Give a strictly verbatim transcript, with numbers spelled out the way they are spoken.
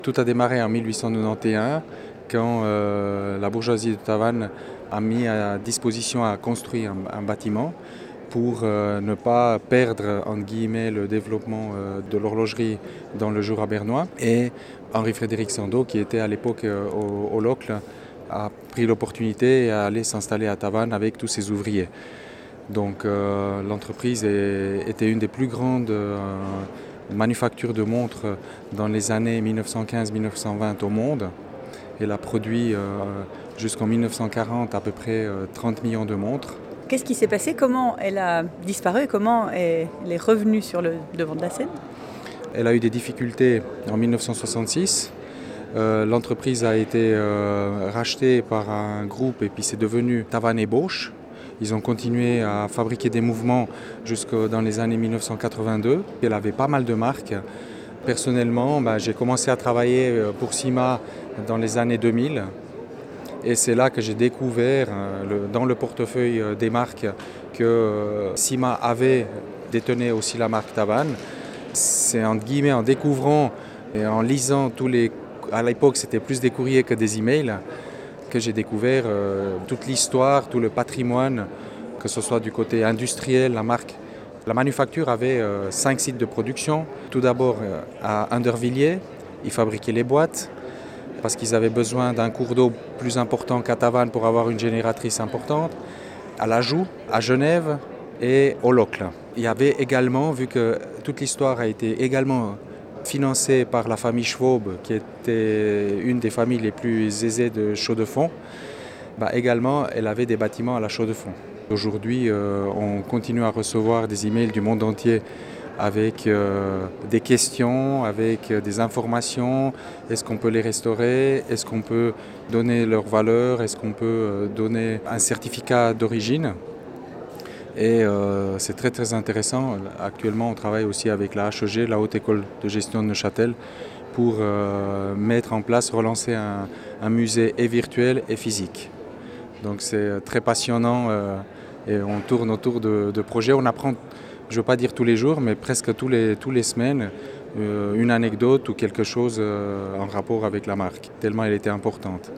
Tout a démarré en mille huit cent quatre-vingt-onze quand euh, la bourgeoisie de Tavannes a mis à disposition à construire un, un bâtiment pour euh, ne pas perdre entre guillemets, le développement euh, de l'horlogerie dans le Jura bernois. Et Henri-Frédéric Sandeau, qui était à l'époque euh, au, au Locle, a pris l'opportunité et a allé s'installer à Tavannes avec tous ses ouvriers. Donc euh, l'entreprise est, était une des plus grandes euh, manufactures de montres dans les années mille neuf cent quinze mille neuf cent vingt au monde. Elle a produit euh, jusqu'en mille neuf cent quarante à peu près euh, trente millions de montres. Qu'est-ce qui s'est passé? Comment elle a disparu et comment elle est revenue sur le devant de la scène? Elle a eu des difficultés en mille neuf cent soixante-six. Euh, l'entreprise a été euh, rachetée par un groupe et puis c'est devenu Tavannes et Bosch. Ils ont continué à fabriquer des mouvements jusque dans les années mille neuf cent quatre-vingt-deux. Elle avait pas mal de marques. Personnellement, bah, j'ai commencé à travailler pour Sima dans les années deux mille. Et c'est là que j'ai découvert euh, le, dans le portefeuille des marques que euh, Sima avait détenait aussi la marque Tavannes. C'est entre guillemets en découvrant et en lisant tous les... À l'époque, c'était plus des courriers que des emails que j'ai découvert euh, toute l'histoire, tout le patrimoine, que ce soit du côté industriel, la marque. La manufacture avait euh, cinq sites de production. Tout d'abord euh, à Andervilliers, ils fabriquaient les boîtes parce qu'ils avaient besoin d'un cours d'eau plus important qu'à Tavannes pour avoir une génératrice importante. À l'Ajoux, à Genève et au Locle. Il y avait également, vu que toute l'histoire a été également financée par la famille Schwab, qui était une des familles les plus aisées de Chaux-de-Fonds, bah également elle avait des bâtiments à la Chaux-de-Fonds. Aujourd'hui, euh, on continue à recevoir des emails du monde entier avec euh, des questions, avec des informations. Est-ce qu'on peut les restaurer? Est-ce qu'on peut donner leur valeur? Est-ce qu'on peut donner un certificat d'origine? Et euh, c'est très très intéressant. Actuellement, on travaille aussi avec la H E G, la Haute École de Gestion de Neuchâtel, pour euh, mettre en place, relancer un, un musée et virtuel et physique. Donc c'est très passionnant euh, et on tourne autour de, de projets. On apprend, je ne veux pas dire tous les jours, mais presque tous les, tous les semaines, euh, une anecdote ou quelque chose euh, en rapport avec la marque, tellement elle était importante.